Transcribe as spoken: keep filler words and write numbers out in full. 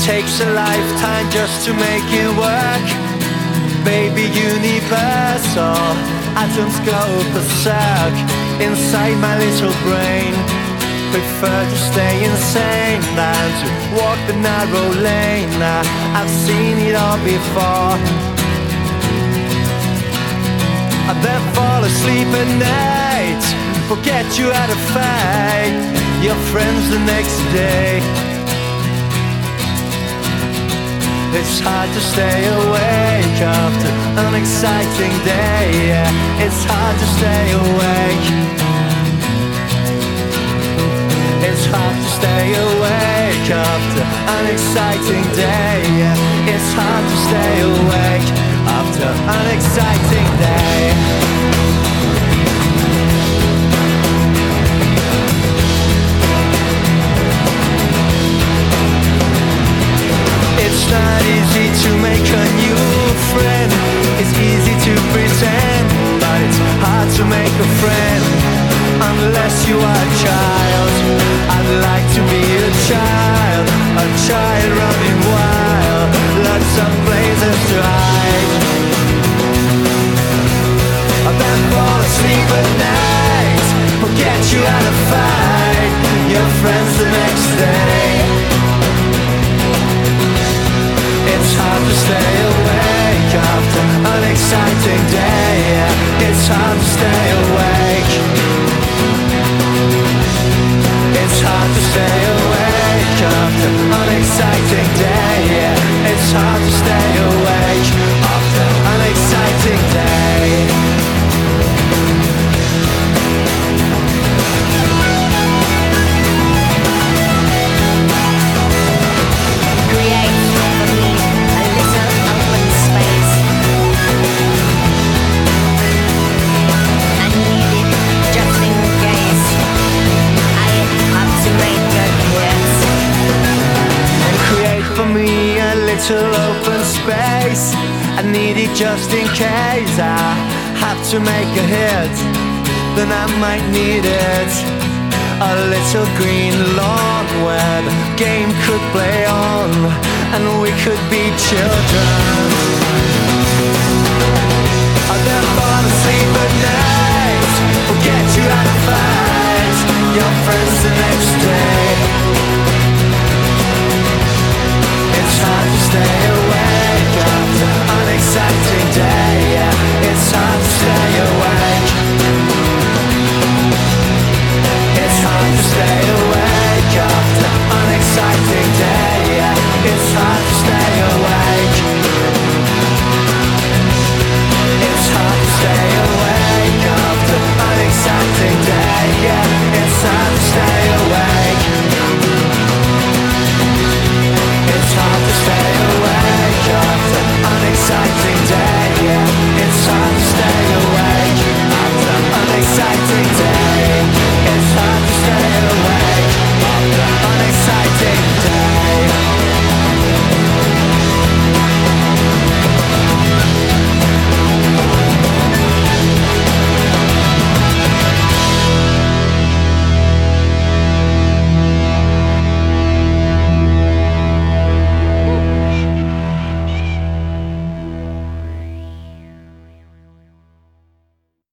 takes a lifetime just to make it work. Baby, universal atoms go berserk inside my little brain. Prefer to stay insane than to walk the narrow lane. I've seen it all before. I then fall asleep at night, forget you had a fight, your friends the next day. It's hard to stay awake after an exciting day. Yeah, it's hard to stay awake. It's hard to stay awake after an exciting day. Yeah, it's hard to stay awake after an exciting day. It's not easy to make a new friend. It's easy to pretend, but it's hard to make a friend unless you are a child. I'd like to be a child, a child running wild, lots of places to hide. I then fall asleep at night, forget you had a fight, your friends the next day. It's hard to stay awake after an exciting day. It's hard to stay awake. It's hard to stay awake after an exciting day. It's hard to stay awake after an exciting day. Little open space, I need it just in case I have to make a hit, then I might need it. A little green lawn where the game could play on and we could be children.